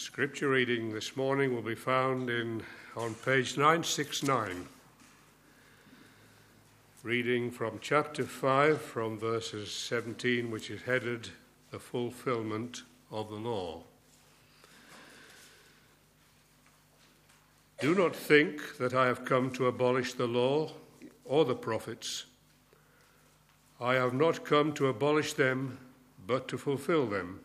Scripture reading this morning will be found on page 969, reading from chapter 5 from verses 17, which is headed "The Fulfillment of the Law." Do not think that I have come to abolish the law or the prophets. I have not come to abolish them, but to fulfill them.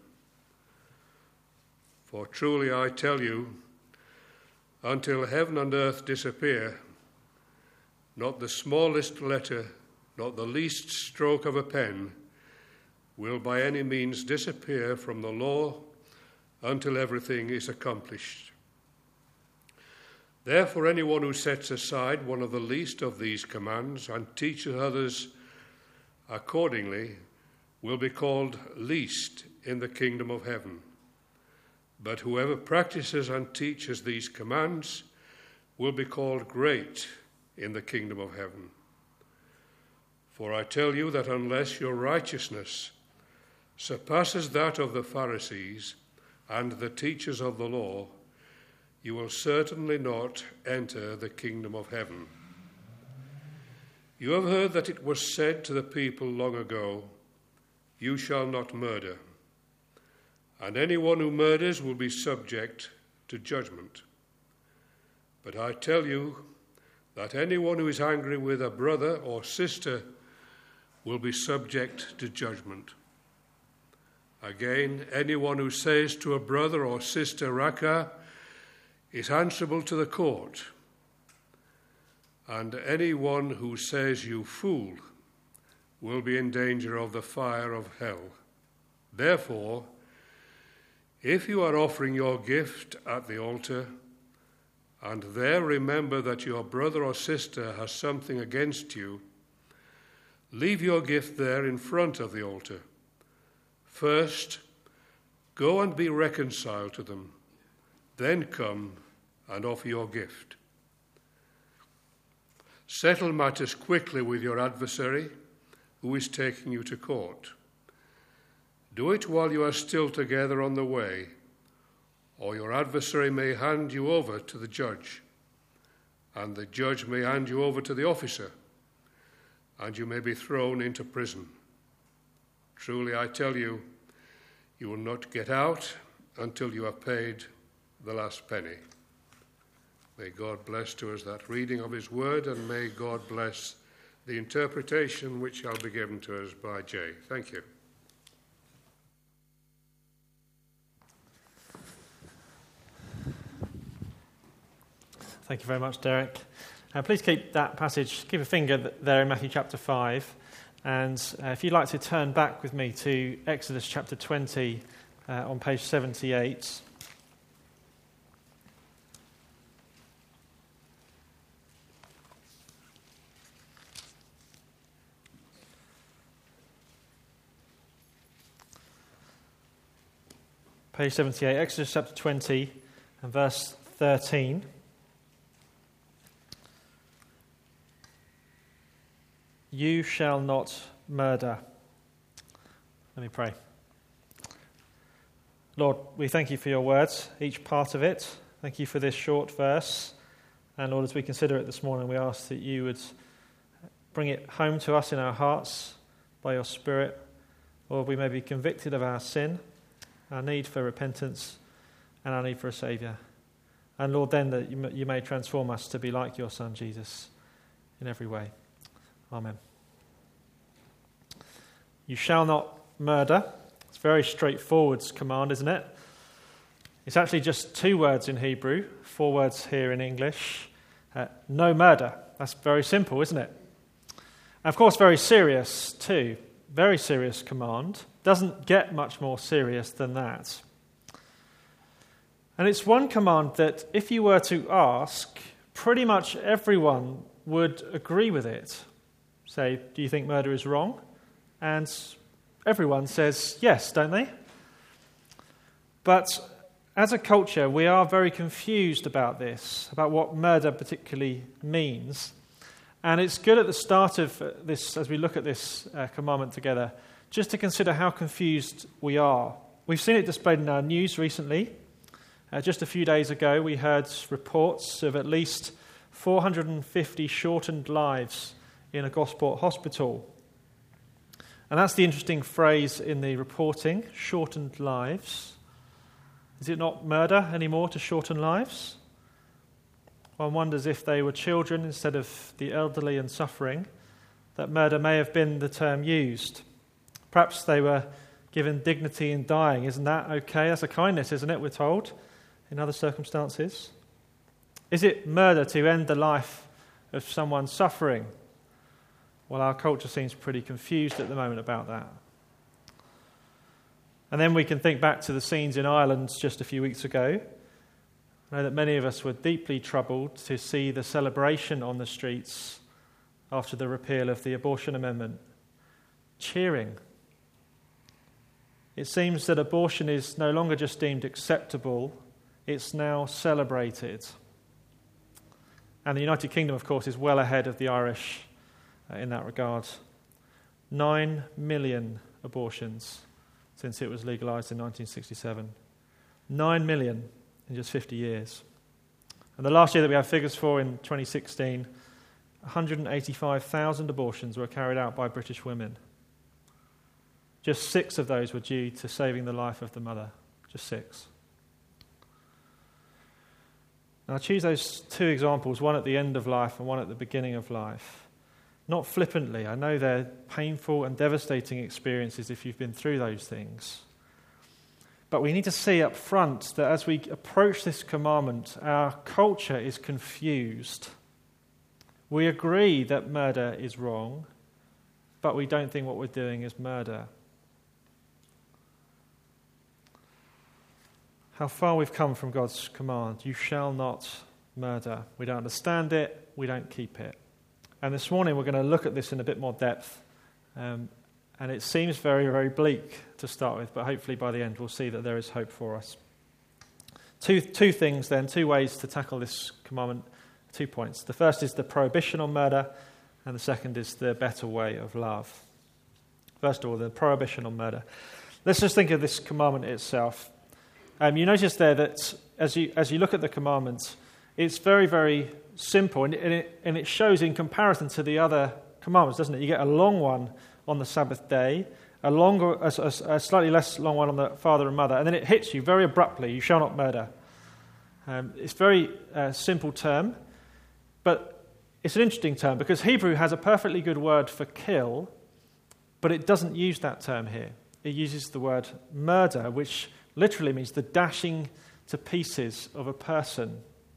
For truly I tell you, until heaven and earth disappear, not the smallest letter, not the least stroke of a pen, will by any means disappear from the law until everything is accomplished. Therefore, anyone who sets aside one of the least of these commands and teaches others accordingly will be called least in the kingdom of heaven. But whoever practices and teaches these commands will be called great in the kingdom of heaven. For I tell you that unless your righteousness surpasses that of the Pharisees and the teachers of the law, you will certainly not enter the kingdom of heaven. You have heard that it was said to the people long ago, "You shall not murder, and anyone who murders will be subject to judgment." But I tell you that anyone who is angry with a brother or sister will be subject to judgment. Again, anyone who says to a brother or sister, "Raca," is answerable to the court. And anyone who says, "You fool," will be in danger of the fire of hell. Therefore, if you are offering your gift at the altar, and there remember that your brother or sister has something against you, leave your gift there in front of the altar. First, go and be reconciled to them. Then come and offer your gift. Settle matters quickly with your adversary who is taking you to court. Do it while you are still together on the way, or your adversary may hand you over to the judge, and the judge may hand you over to the officer, and you may be thrown into prison. Truly, I tell you, you will not get out until you have paid the last penny. May God bless to us that reading of his word, and may God bless the interpretation which shall be given to us by Jay. Thank you. Thank you very much, Derek. Please keep that passage, keep a finger there in Matthew chapter 5. And if you'd like to turn back with me to Exodus chapter 20 on page 78. Page 78, Exodus chapter 20 and verse 13. You shall not murder. Let me pray. Lord, we thank you for your words, each part of it. Thank you for this short verse. And Lord, as we consider it this morning, we ask that you would bring it home to us in our hearts by your Spirit. Lord, we may be convicted of our sin, our need for repentance, and our need for a Saviour. And Lord, then that you may transform us to be like your Son, Jesus, in every way. Amen. You shall not murder. It's a very straightforward command, isn't it? It's actually just 2 words in Hebrew, 4 words here in English. No murder. That's very simple, isn't it? And of course, very serious too. Very serious command. Doesn't get much more serious than that. And it's one command that if you were to ask, pretty much everyone would agree with it. Say, do you think murder is wrong? And everyone says yes, don't they? But as a culture, we are very confused about this, about what murder particularly means. And it's good at the start of this, as we look at this commandment together, just to consider how confused we are. We've seen it displayed in our news recently. Just a few days ago, we heard reports of at least 450 shortened lives in a Gosport hospital. And that's the interesting phrase in the reporting, shortened lives. Is it not murder anymore to shorten lives? One wonders if they were children instead of the elderly and suffering, that murder may have been the term used. Perhaps they were given dignity in dying. Isn't that okay? That's a kindness, isn't it, we're told, in other circumstances? Is it murder to end the life of someone suffering? Well, our culture seems pretty confused at the moment about that. And then we can think back to the scenes in Ireland just a few weeks ago. I know that many of us were deeply troubled to see the celebration on the streets after the repeal of the abortion amendment. Cheering. It seems that abortion is no longer just deemed acceptable, it's now celebrated. And the United Kingdom, of course, is well ahead of the Irish in that regard. 9 million abortions since it was legalised in 1967. 9 million in just 50 years. And the last year that we have figures for, in 2016, 185,000 abortions were carried out by British women. Just 6 of those were due to saving the life of the mother. Just 6. Now I choose those 2 examples, one at the end of life and one at the beginning of life. Not flippantly. I know they're painful and devastating experiences if you've been through those things. But we need to see up front that as we approach this commandment, our culture is confused. We agree that murder is wrong, but we don't think what we're doing is murder. How far we've come from God's command, you shall not murder. We don't understand it, we don't keep it. And this morning we're going to look at this in a bit more depth. And it seems very, very bleak to start with, but hopefully by the end we'll see that there is hope for us. Two things then, 2 ways to tackle this commandment, 2 points. The first is the prohibition on murder, and the second is the better way of love. First of all, the prohibition on murder. Let's just think of this commandment itself. You notice there that as you look at the commandments, it's very, very simple, and it shows in comparison to the other commandments, doesn't it? You get a long one on the Sabbath day, a slightly less long one on the father and mother, and then it hits you very abruptly, you shall not murder. It's a very simple term, but it's an interesting term because Hebrew has a perfectly good word for kill, but it doesn't use that term here. It uses the word murder, which literally means the dashing to pieces of a person.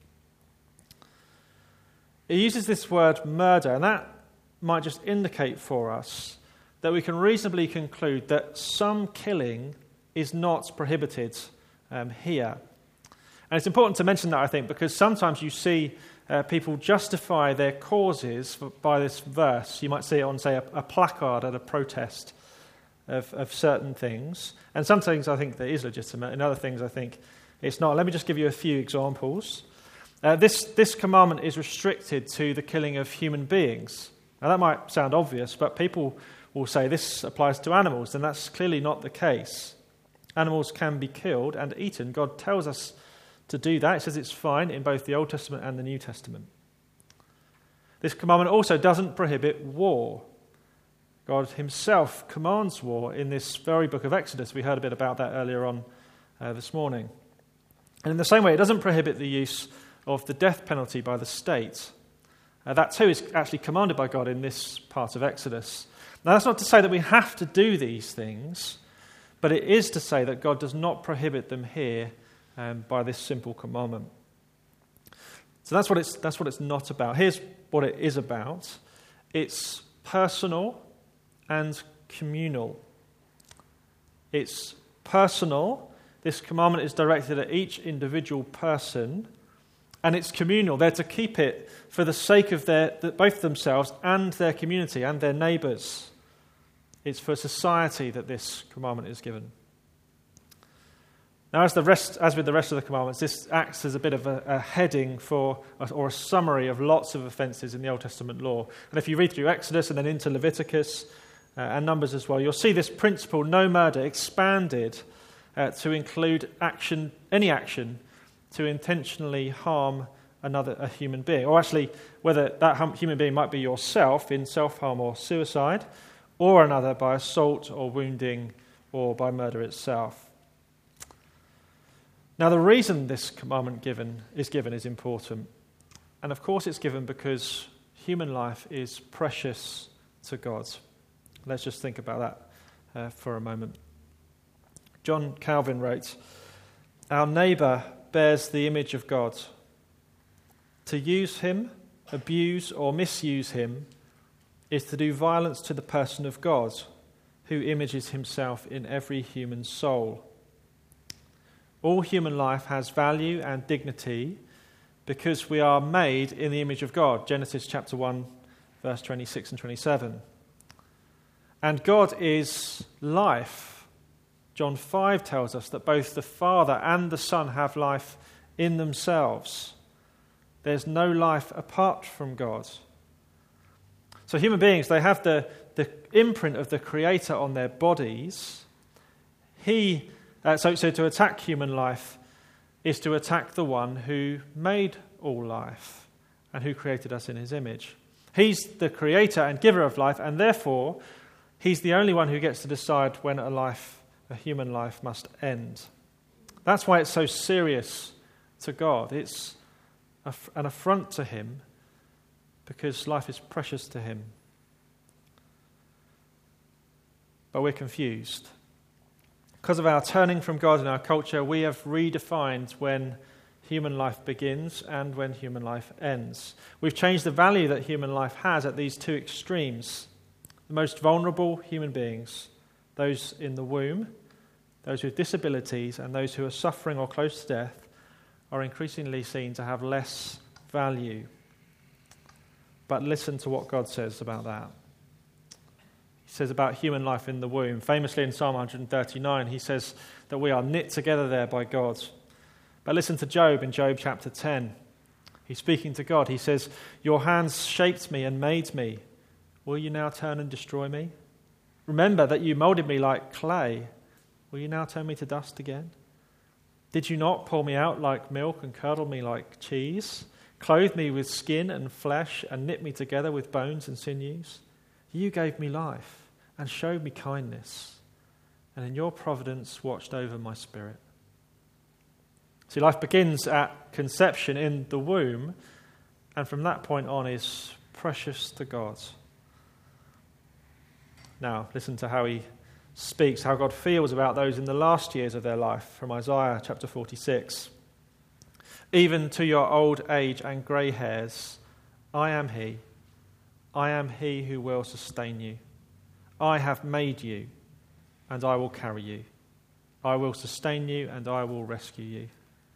It uses this word murder, and that might just indicate for us that we can reasonably conclude that some killing is not prohibited here. And it's important to mention that, I think, because sometimes you see people justify their causes by this verse. You might see it on, say, a placard at a protest of certain things. And some things I think that is legitimate, and other things I think it's not. Let me just give you a few examples. This commandment is restricted to the killing of human beings. Now that might sound obvious, but people will say this applies to animals, and that's clearly not the case. Animals can be killed and eaten. God tells us to do that. It says it's fine in both the Old Testament and the New Testament. This commandment also doesn't prohibit war. God himself commands war in this very book of Exodus. We heard a bit about that earlier on this morning. And in the same way, it doesn't prohibit the use of the death penalty by the state. That too is actually commanded by God in this part of Exodus. Now that's not to say that we have to do these things, but it is to say that God does not prohibit them here by this simple commandment. So that's what it's not about. Here's what it is about. It's personal and communal. It's personal. This commandment is directed at each individual person, and it's communal. They're to keep it for the sake of both themselves and their community and their neighbours. It's for society that this commandment is given. Now, as with the rest of the commandments, this acts as a bit of a heading or a summary of lots of offences in the Old Testament law. And if you read through Exodus and then into Leviticus and Numbers as well, you'll see this principle, no murder, expanded to include any action to intentionally harm a human being, or actually whether that human being might be yourself in self-harm or suicide, or another by assault or wounding or by murder itself. Now, the reason this commandment is given is important. And of course it's given because human life is precious to God. Let's just think about that for a moment. John Calvin wrote, "Our neighbour bears the image of God. To use him, abuse or misuse him is to do violence to the person of God, who images himself in every human soul. All human life has value and dignity because we are made in the image of God." Genesis chapter 1, verse 26 and 27. And God is life. John 5 tells us that both the Father and the Son have life in themselves. There's no life apart from God. So human beings, they have the imprint of the Creator on their bodies. So to attack human life is to attack the one who made all life and who created us in his image. He's the creator and giver of life, and therefore he's the only one who gets to decide when a human life must end. That's why it's so serious to God. It's an affront to him because life is precious to him. But we're confused. Because of our turning from God in our culture, we have redefined when human life begins and when human life ends. We've changed the value that human life has at these two extremes. The most vulnerable human beings, those in the womb, those with disabilities, and those who are suffering or close to death, are increasingly seen to have less value. But listen to what God says about that. He says about human life in the womb. Famously in Psalm 139, he says that we are knit together there by God. But listen to Job in Job chapter 10. He's speaking to God. He says, "Your hands shaped me and made me. Will you now turn and destroy me? Remember that you molded me like clay. Will you now turn me to dust again? Did you not pour me out like milk and curdle me like cheese? Clothe me with skin and flesh and knit me together with bones and sinews? You gave me life and showed me kindness, and in your providence watched over my spirit." See, life begins at conception in the womb, and from that point on is precious to God. Now, listen to how he speaks, how God feels about those in the last years of their life, from Isaiah chapter 46. "Even to your old age and grey hairs, I am he who will sustain you. I have made you, and I will carry you. I will sustain you, and I will rescue you."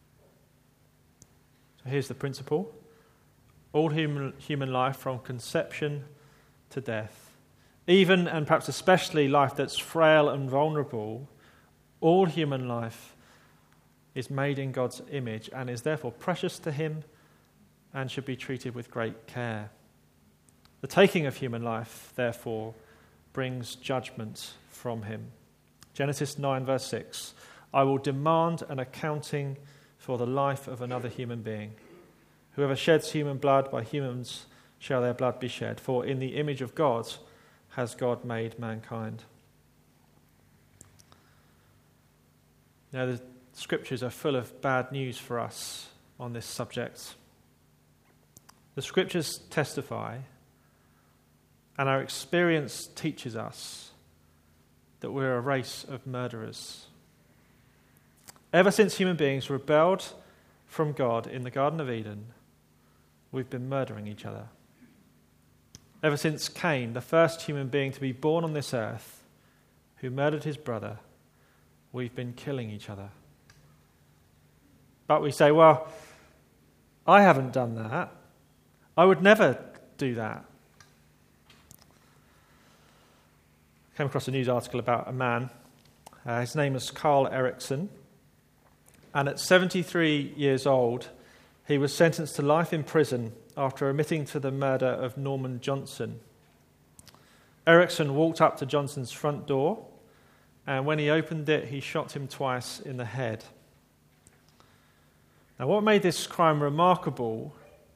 So here's the principle. All human life from conception to death, even and perhaps especially life that's frail and vulnerable, all human life is made in God's image and is therefore precious to him and should be treated with great care. The taking of human life, therefore, brings judgment from him. Genesis 9, verse 6, "I will demand an accounting for the life of another human being. Whoever sheds human blood, by humans shall their blood be shed. For in the image of God has God made mankind." Now, the scriptures are full of bad news for us on this subject. The scriptures testify, and our experience teaches us, that we're a race of murderers. Ever since human beings rebelled from God in the Garden of Eden, we've been murdering each other. Ever since Cain, the first human being to be born on this earth, who murdered his brother, we've been killing each other. But we say, well, I haven't done that. I would never do that. I came across a news article about a man. His name is Carl Erickson. And at 73 years old, he was sentenced to life in prison after admitting to the murder of Norman Johnson. Erickson walked up to Johnson's front door, and when he opened it, he shot him twice in the head. Now, what made this crime remarkable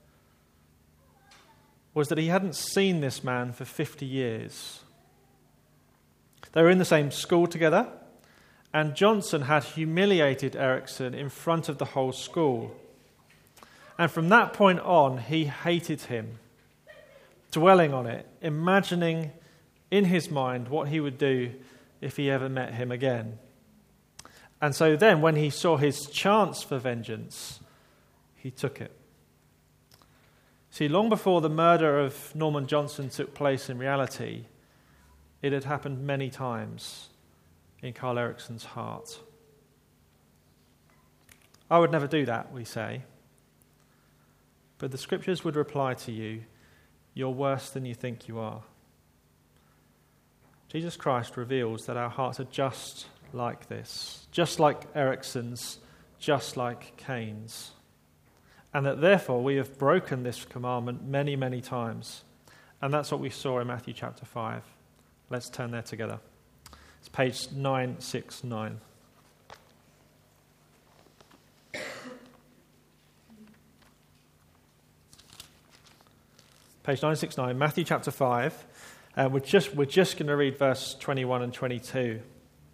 was that he hadn't seen this man for 50 years. They were in the same school together, and Johnson had humiliated Erikson in front of the whole school. And from that point on, he hated him, dwelling on it, imagining in his mind what he would do if he ever met him again. And so then, when he saw his chance for vengeance, he took it. See, long before the murder of Norman Johnson took place in reality, it had happened many times in Carl Erikson's heart. I would never do that, we say. But the scriptures would reply to you, you're worse than you think you are. Jesus Christ reveals that our hearts are just like this, just like Erikson's, just like Cain's. And that therefore we have broken this commandment many, many times. And that's what we saw in Matthew chapter 5. Let's turn there together. It's page 969. Page 969, Matthew chapter 5. We're just going to read verse 21 and 22.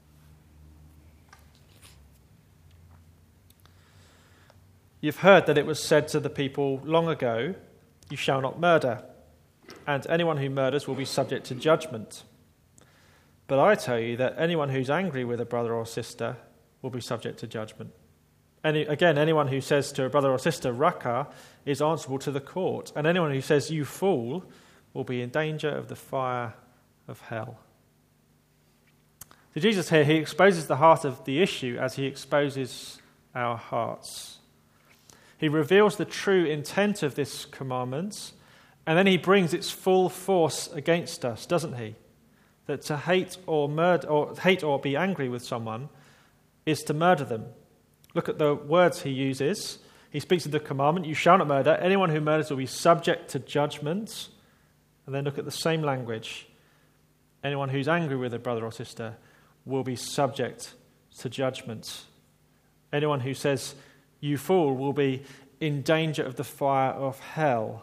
You've heard that it was said to the people long ago, you shall not murder, and anyone who murders will be subject to judgment. But I tell you that anyone who's angry with a brother or sister will be subject to judgment. Anyone who says to a brother or sister, Raca, is answerable to the court. And anyone who says, you fool, will be in danger of the fire of hell. So Jesus here, he exposes the heart of the issue as he exposes our hearts. He reveals the true intent of this commandment, and then he brings its full force against us, doesn't he? That to hate or be angry with someone is to murder them. Look at the words he uses. He speaks of the commandment, you shall not murder. Anyone who murders will be subject to judgment. And then look at the same language. Anyone who's angry with a brother or sister will be subject to judgment. Anyone who says, you fool, will be in danger of the fire of hell.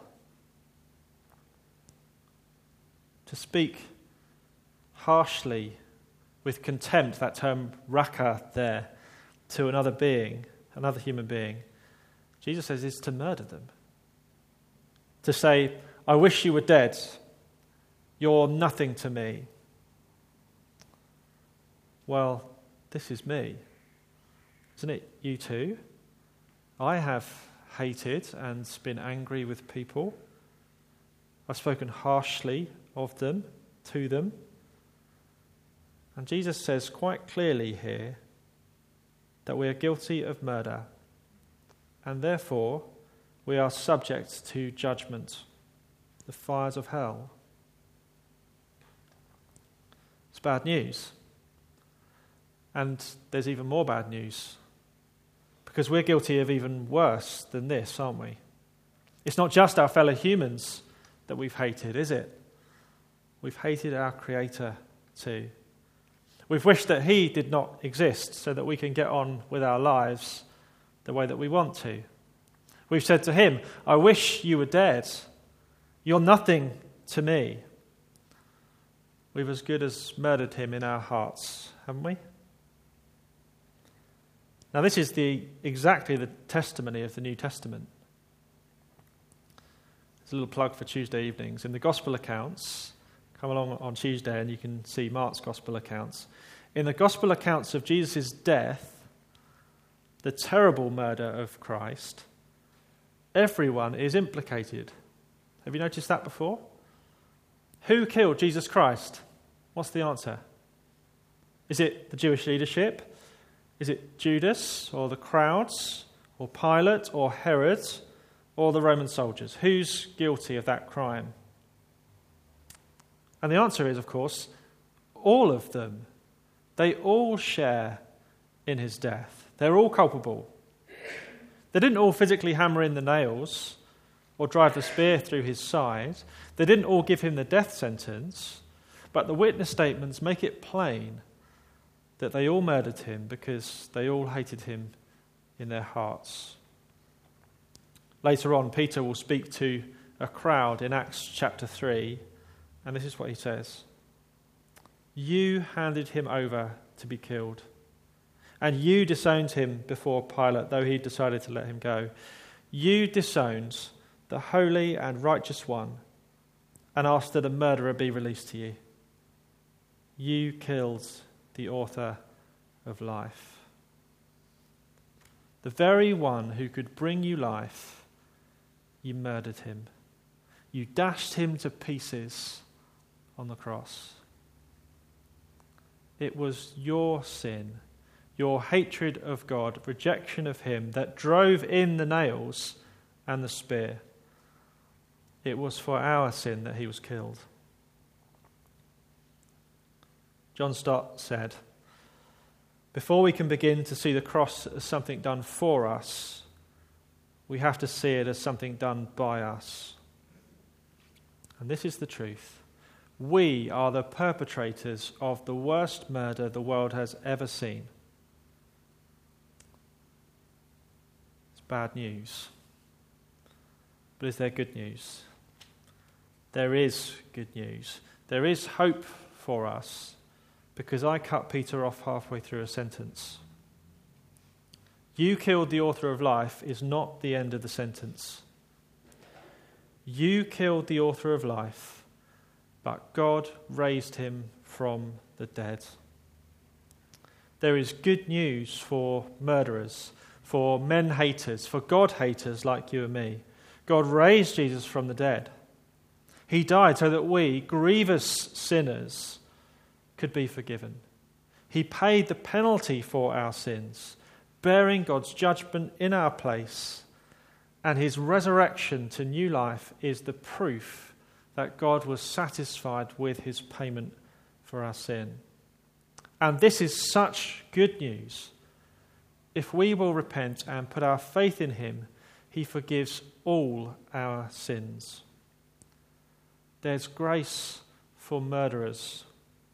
To speak harshly, with contempt, that term raka there, to another being, another human being, Jesus says is to murder them. To say, I wish you were dead. You're nothing to me. Well, this is me. Isn't it you too? I have hated and been angry with people. I've spoken harshly of them, to them. And Jesus says quite clearly here that we are guilty of murder, and therefore we are subject to judgment, the fires of hell. It's bad news. And there's even more bad news, because we're guilty of even worse than this, aren't we? It's not just our fellow humans that we've hated, is it? We've hated our Creator too. We've wished that he did not exist so that we can get on with our lives the way that we want to. We've said to him, I wish you were dead. You're nothing to me. We've as good as murdered him in our hearts, haven't we? Now this is exactly the testimony of the New Testament. There's a little plug for Tuesday evenings. In the Gospel accounts, come along on Tuesday and you can see Mark's Gospel accounts. In the Gospel accounts of Jesus' death, the terrible murder of Christ, everyone is implicated. Have you noticed that before? Who killed Jesus Christ? What's the answer? Is it the Jewish leadership? Is it Judas or the crowds or Pilate or Herod or the Roman soldiers? Who's guilty of that crime? And the answer is, of course, all of them. They all share in his death. They're all culpable. They didn't all physically hammer in the nails or drive the spear through his side. They didn't all give him the death sentence, but the witness statements make it plain that they all murdered him because they all hated him in their hearts. Later on, Peter will speak to a crowd in Acts chapter 3, and this is what he says. You handed him over to be killed, and you disowned him before Pilate, though he decided to let him go. You disowned the holy and righteous one and asked that a murderer be released to you. You killed the author of life. The very one who could bring you life, you murdered him. You dashed him to pieces on the cross. It was your sin, your hatred of God, rejection of him, that drove in the nails and the spear. It was for our sin that he was killed. John Stott said, before we can begin to see the cross as something done for us, we have to see it as something done by us. And this is the truth. We are the perpetrators of the worst murder the world has ever seen. It's bad news. But is there good news? There is good news. There is hope for us, because I cut Peter off halfway through a sentence. You killed the author of life is not the end of the sentence. You killed the author of life, but God raised him from the dead. There is good news for murderers, for men haters, for God haters like you and me. God raised Jesus from the dead. He died so that we, grievous sinners, could be forgiven. He paid the penalty for our sins, bearing God's judgment in our place, and his resurrection to new life is the proof that God was satisfied with his payment for our sin. And this is such good news. If we will repent and put our faith in him, he forgives all our sins. There's grace for murderers.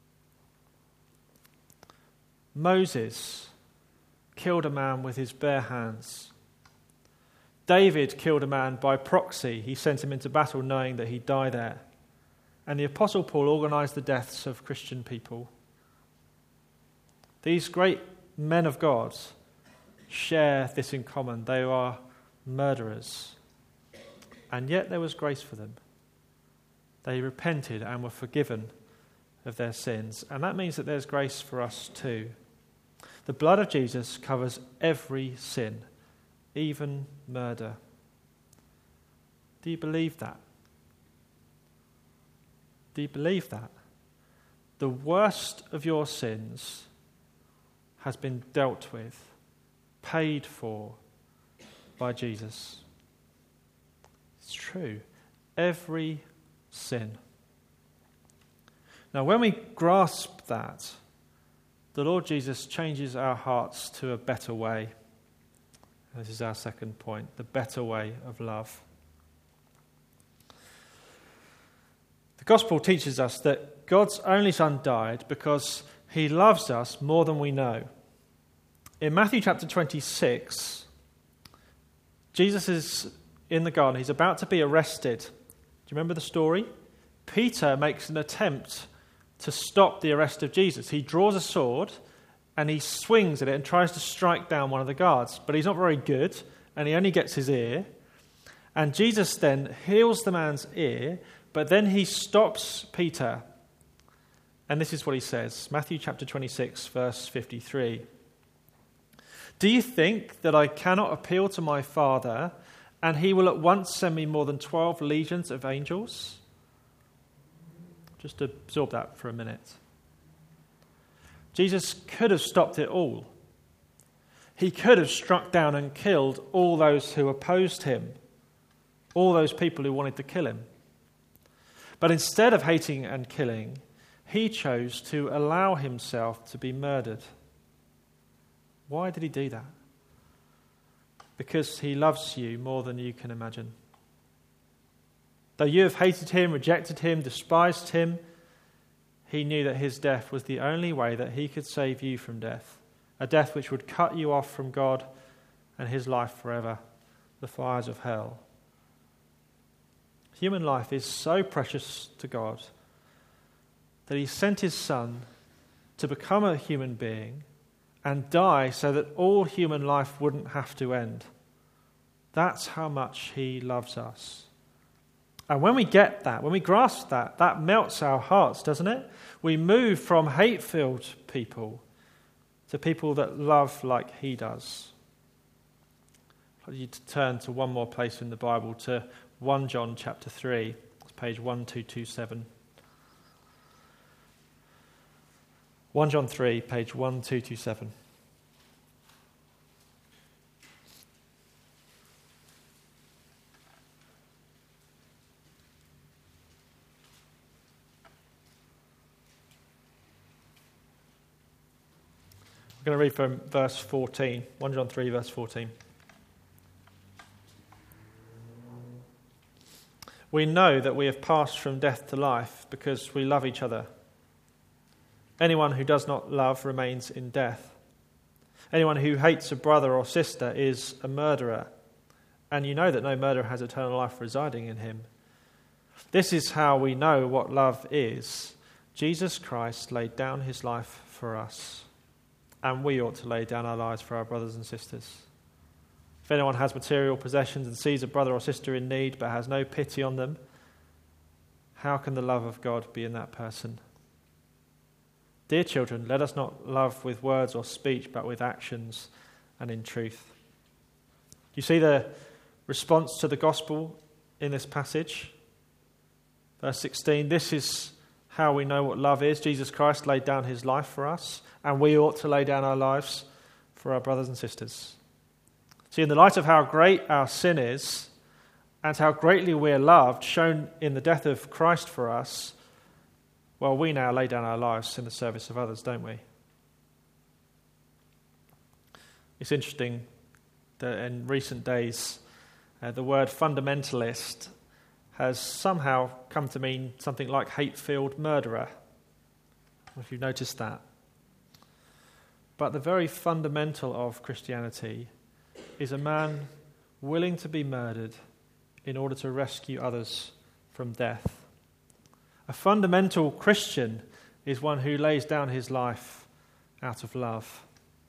Moses killed a man with his bare hands. David killed a man by proxy. He sent him into battle knowing that he'd die there. And the Apostle Paul organised the deaths of Christian people. These great men of God share this in common. They are murderers. And yet there was grace for them. They repented and were forgiven of their sins. And that means that there's grace for us too. The blood of Jesus covers every sin, even murder. Do you believe that? Do you believe that? The worst of your sins has been dealt with, paid for by Jesus. It's true. Every sin. Now, when we grasp that, the Lord Jesus changes our hearts to a better way. This is our second point, the better way of love. The gospel teaches us that God's only Son died because he loves us more than we know. In Matthew chapter 26, Jesus is in the garden. He's about to be arrested. Do you remember the story? Peter makes an attempt to stop the arrest of Jesus. He draws a sword and he swings at it and tries to strike down one of the guards. But he's not very good and he only gets his ear. And Jesus then heals the man's ear, but then he stops Peter. And this is what he says, Matthew chapter 26, verse 53. Do you think that I cannot appeal to my Father and he will at once send me more than 12 legions of angels? Just absorb that for a minute. Jesus could have stopped it all. He could have struck down and killed all those who opposed him, all those people who wanted to kill him. But instead of hating and killing, he chose to allow himself to be murdered. Why did he do that? Because he loves you more than you can imagine. Though you have hated him, rejected him, despised him, he knew that his death was the only way that he could save you from death, a death which would cut you off from God and his life forever, the fires of hell. Human life is so precious to God that he sent his Son to become a human being and die so that all human life wouldn't have to end. That's how much he loves us. And when we get that, when we grasp that, that melts our hearts, doesn't it? We move from hate-filled people to people that love like he does. I'd like you to turn to one more place in the Bible, to 1 John chapter 3. It's page 1227. 1 John 3, page 1227. I'm going to read from verse 14, 1 John 3, verse 14. We know that we have passed from death to life because we love each other. Anyone who does not love remains in death. Anyone who hates a brother or sister is a murderer, and you know that no murderer has eternal life residing in him. This is how we know what love is. Jesus Christ laid down his life for us, and we ought to lay down our lives for our brothers and sisters. If anyone has material possessions and sees a brother or sister in need but has no pity on them, how can the love of God be in that person? Dear children, let us not love with words or speech, but with actions and in truth. You see the response to the gospel in this passage? Verse 16, this is how we know what love is. Jesus Christ laid down his life for us, and we ought to lay down our lives for our brothers and sisters. See, in the light of how great our sin is and how greatly we are loved, shown in the death of Christ for us, well, we now lay down our lives in the service of others, don't we? It's interesting that in recent days, the word fundamentalist has somehow come to mean something like hate-filled murderer. I don't know if you've noticed that. But the very fundamental of Christianity is a man willing to be murdered in order to rescue others from death. A fundamental Christian is one who lays down his life out of love.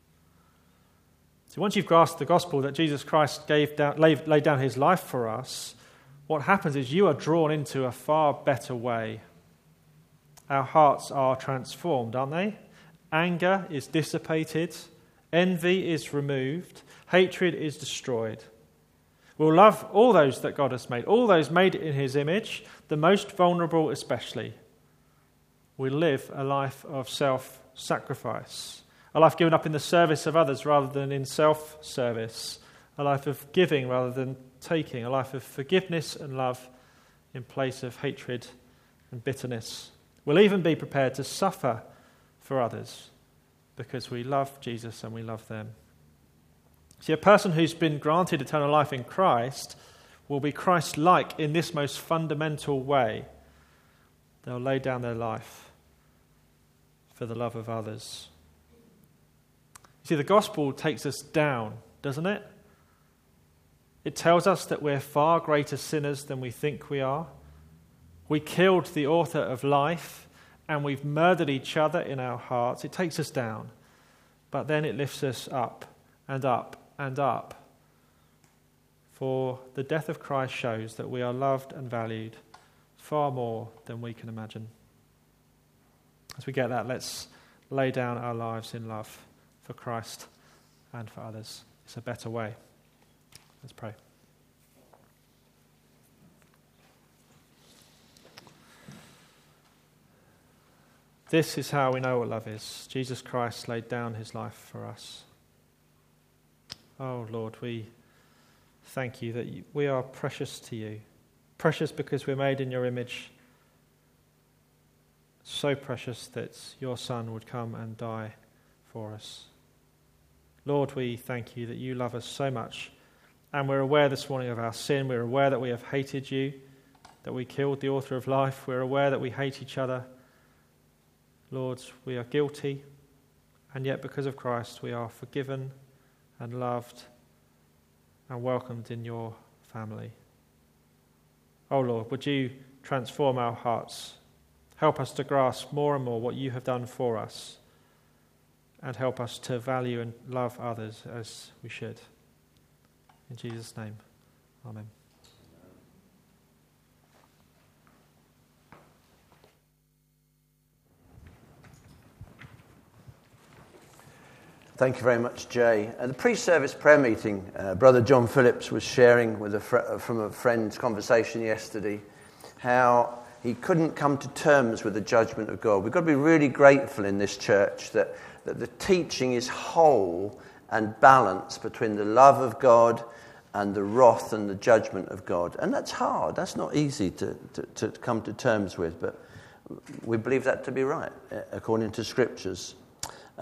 So once you've grasped the gospel that Jesus Christ laid down his life for us, what happens is you are drawn into a far better way. Our hearts are transformed, aren't they? Anger is dissipated, envy is removed, hatred is destroyed. We'll love all those that God has made, all those made in his image, the most vulnerable especially. We live a life of self-sacrifice, a life given up in the service of others rather than in self-service, a life of giving rather than taking, a life of forgiveness and love in place of hatred and bitterness. We'll even be prepared to suffer for others because we love Jesus and we love them. See, a person who's been granted eternal life in Christ will be Christ-like in this most fundamental way. They'll lay down their life for the love of others. You see, the gospel takes us down, doesn't it? It tells us that we're far greater sinners than we think we are. We killed the author of life, and we've murdered each other in our hearts. It takes us down, but then it lifts us up and up and up. For the death of Christ shows that we are loved and valued far more than we can imagine. As we get that, let's lay down our lives in love for Christ and for others. It's a better way. Let's pray. This is how we know what love is. Jesus Christ laid down his life for us. Oh, Lord, we thank you that we are precious to you. Precious because we're made in your image. So precious that your Son would come and die for us. Lord, we thank you that you love us so much. And we're aware this morning of our sin. We're aware that we have hated you, that we killed the author of life. We're aware that we hate each other. Lord, we are guilty, and yet because of Christ we are forgiven and loved and welcomed in your family. Oh Lord, would you transform our hearts? Help us to grasp more and more what you have done for us, and help us to value and love others as we should. In Jesus' name, amen. Thank you very much, Jay. At the pre-service prayer meeting, Brother John Phillips was sharing with from a friend's conversation yesterday how he couldn't come to terms with the judgment of God. We've got to be really grateful in this church that the teaching is whole and balanced between the love of God and the wrath and the judgment of God. And that's hard. That's not easy to come to terms with, but we believe that to be right, according to Scriptures.